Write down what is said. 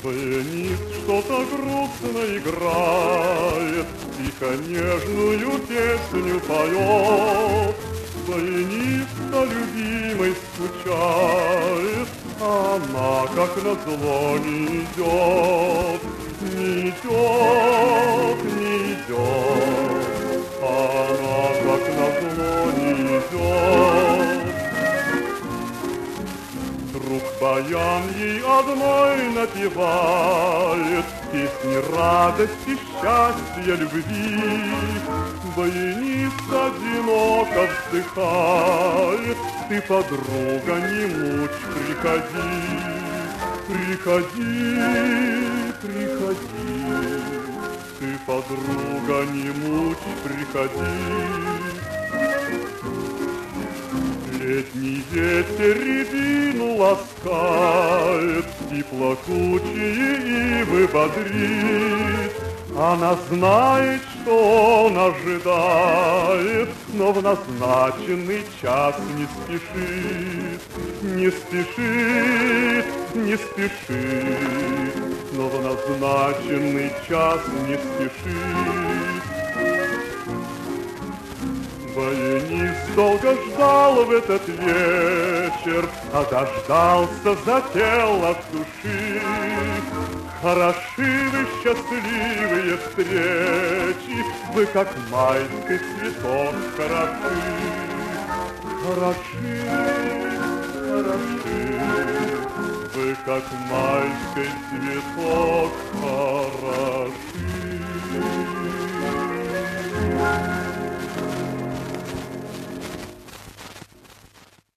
Баянист что-то грустно играет, тихо нежную песню поет. Баянист о любимой скучает, а она, как назло, не идет. Не идет, не идет, она, как назло, не идет. Друг баян ей одной напевает песни радости, счастья, любви. Баянист одиноко вздыхает, ты, подруга, не мучь, приходи. Приходи, приходи, ты, подруга, не мучь, приходи. Летний ветер рябину ласкает и плакучие ивы бодрит. Она знает, что он ожидает, но в назначенный час не спешит. Не спешит, не спешит, но в назначенный час не спешит. Баянист долго ждал в этот вечер, а дождался, запел от души. Хороши вы, счастливые встречи, вы, как майский цветок, хороши. Хороши, хороши, вы, как майский цветок, хороши.